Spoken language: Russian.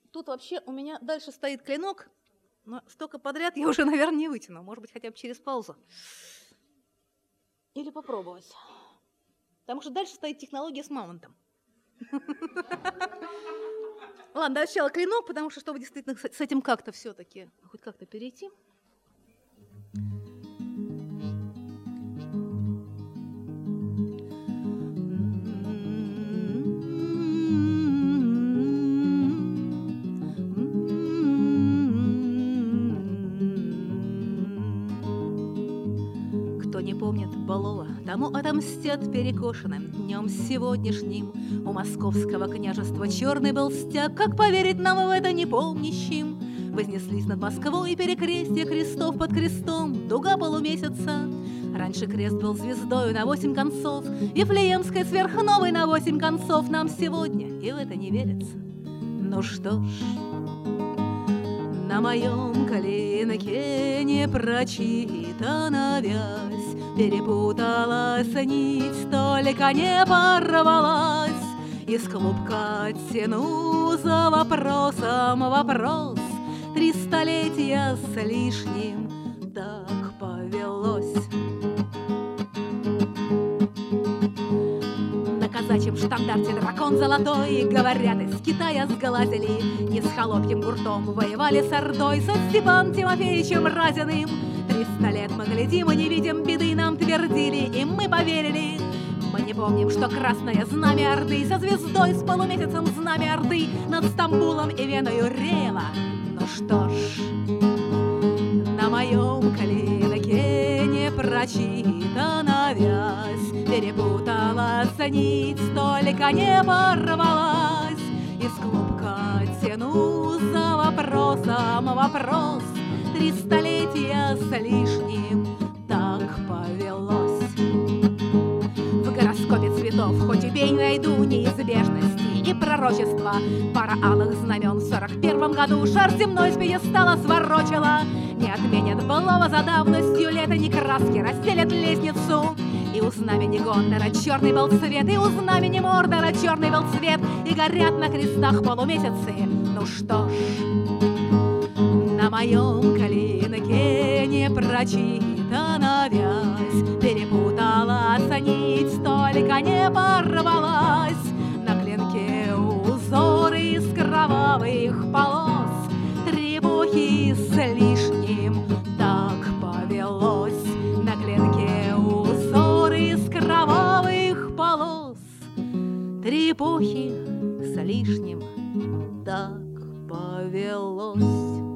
Тут вообще у меня дальше стоит клинок, но столько подряд я уже, наверное, не вытяну. Может быть, хотя бы через паузу. Или попробовать. Потому что дальше стоит технология с мамонтом. Ладно, сначала клинок, потому что, чтобы действительно с этим как-то все-таки, хоть как-то перейти. Кто не помнит былого, тому отомстят перекошенным днем сегодняшним. У московского княжества черный был стяг, как поверить нам в это непомнящим? Вознеслись над Москвой перекрестья крестов под крестом, дуга полумесяца. Раньше крест был звездою на 8 концов, Вифлеемской сверхновой на 8 концов. Нам сегодня и в это не верится. Ну что ж, на моем клинке не прочитана вязь, перепуталась нить, только не порвалась. Из клубка тяну за вопросом вопрос. 3 столетия с лишним так повелось. На казачьем штандарте дракон золотой, говорят, из Китая сглазили, не с холопьим гуртом воевали с Ордой, со Степан Тимофеевичем Разиным. 300 лет мы глядим и не видим беды, нам твердили, и мы поверили. Мы не помним, что красное знамя Орды со звездой, с полумесяцем знамя Орды над Стамбулом и Веною реяло. Ну что ж, на моем клинке не прочитана вязь, перепуталась нить, только не порвалась. Из клубка тяну за вопросом вопрос. 3 столетия с лишним так повелось. В гороскопе цветов хоть убей, найду неизбежности и пророчества. Пара алых знамен в 41 году шар земной с пьедестала сворочила. Не отменят былого за давностью лета, ни краски расстелят лестницу. И у знамени Гондора черный был цвет, и у знамени Мордора черный был цвет, и горят на крестах полумесяцы. Ну что ж, на моем клинке не прочитана вязь, перепуталась нить, только не порвалась. На клинке узоры из кровавых полос, 3 эпохи с лишним так повелось. На клинке узоры из кровавых полос, 3 эпохи с лишним так повелось.